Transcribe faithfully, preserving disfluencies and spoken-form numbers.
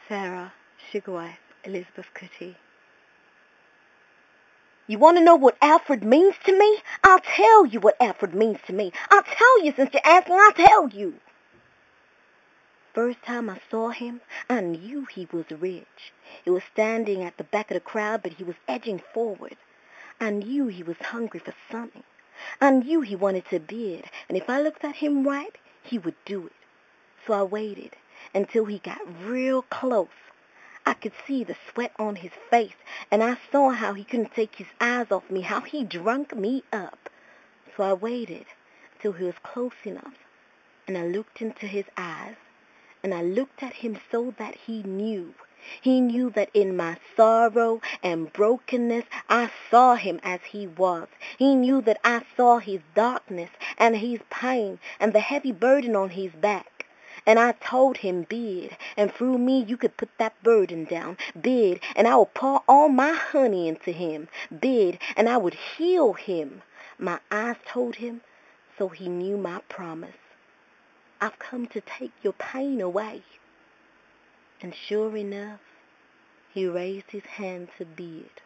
Sarah, sugar wife, Elizabeth Cootie. You want to know what Alfred means to me? I'll tell you what Alfred means to me. I'll tell you since you're asking, I'll tell you. First time I saw him, I knew he was rich. He was standing at the back of the crowd, but he was edging forward. I knew he was hungry for something. I knew he wanted to bid, and if I looked at him right, he would do it. So I waited until he got real close. I could see the sweat on his face, and I saw how he couldn't take his eyes off me, how he drunk me up. So I waited till he was close enough, and I looked into his eyes, and I looked at him so that he knew. He knew that in my sorrow and brokenness, I saw him as he was. He knew that I saw his darkness and his pain and the heavy burden on his back. And I told him, bid, and through me you could put that burden down. Bid, and I will pour all my honey into him. Bid, and I would heal him. My eyes told him, so he knew my promise. I've come to take your pain away. And sure enough, he raised his hand to bid.